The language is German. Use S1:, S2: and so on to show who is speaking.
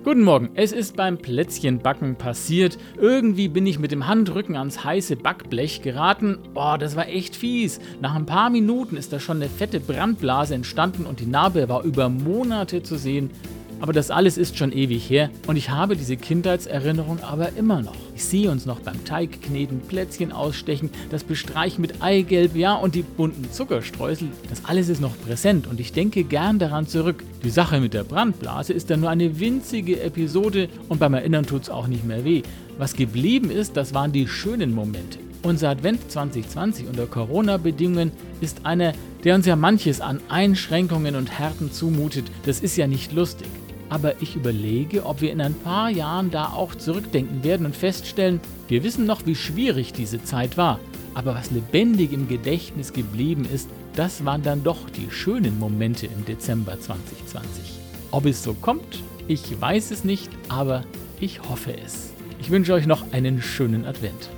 S1: Guten Morgen, es ist beim Plätzchenbacken passiert. Irgendwie bin ich mit dem Handrücken ans heiße Backblech geraten. Oh, das war echt fies. Nach ein paar Minuten ist da schon eine fette Brandblase entstanden und die Narbe war über Monate zu sehen. Aber das alles ist schon ewig her und ich habe diese Kindheitserinnerung aber immer noch. Ich sehe uns noch beim Teigkneten, Plätzchen ausstechen, das Bestreichen mit Eigelb, ja, und die bunten Zuckerstreusel. Das alles ist noch präsent und ich denke gern daran zurück. Die Sache mit der Brandblase ist dann nur eine winzige Episode und beim Erinnern tut's auch nicht mehr weh. Was geblieben ist, das waren die schönen Momente. Unser Advent 2020 unter Corona-Bedingungen ist einer, der uns ja manches an Einschränkungen und Härten zumutet. Das ist ja nicht lustig. Aber ich überlege, ob wir in ein paar Jahren da auch zurückdenken werden und feststellen, wir wissen noch, wie schwierig diese Zeit war. Aber was lebendig im Gedächtnis geblieben ist, das waren dann doch die schönen Momente im Dezember 2020. Ob es so kommt, ich weiß es nicht, aber ich hoffe es. Ich wünsche euch noch einen schönen Advent.